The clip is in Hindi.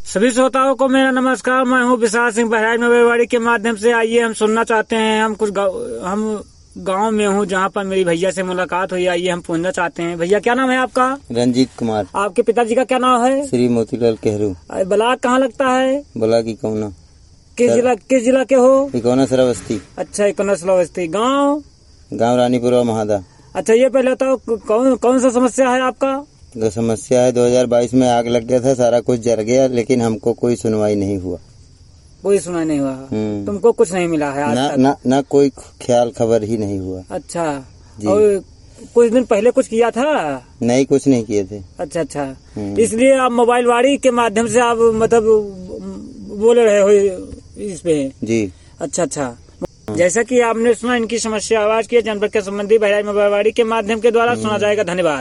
सभी श्रोताओं को मेरा नमस्कार। मैं हूं विशाल सिंह बहराइच मोबाइलवाड़ी के माध्यम से। आइए हम सुनना चाहते हैं, हम गांव में हूं जहां पर मेरी भैया से मुलाकात हुई। आइए हम पूछना चाहते हैं, भैया क्या नाम है आपका? रंजीत कुमार। आपके पिताजी का क्या नाम है? श्री मोतीलाल केहरू। ब्लाक कहाँ लगता है? ब्लाक इकौना। किस जिला के हो? इकौना श्रावस्ती। अच्छा, इकौना श्रावस्ती। गाँव रानीपुरा महादा। अच्छा, ये पहले बताओ कौन सा समस्या है आपका? समस्या है 2022 में आग लग गया था, सारा कुछ जल गया, लेकिन हमको कोई सुनवाई नहीं हुआ। कोई सुनाई नहीं हुआ? तुमको कुछ नहीं मिला है आज तक? ना कोई ख्याल खबर ही नहीं हुआ। अच्छा जी। और कुछ दिन पहले कुछ किया था? नहीं, कुछ नहीं किए थे। अच्छा। इसलिए आप मोबाइलवाड़ी के माध्यम से आप मतलब बोल रहे हो इस पे जी? अच्छा। जैसा कि आपने सुना, इनकी समस्या आवाज की जनपद के संबंधी बहराइच मोबाइलवाड़ी के माध्यम के द्वारा सुना जाएगा। धन्यवाद।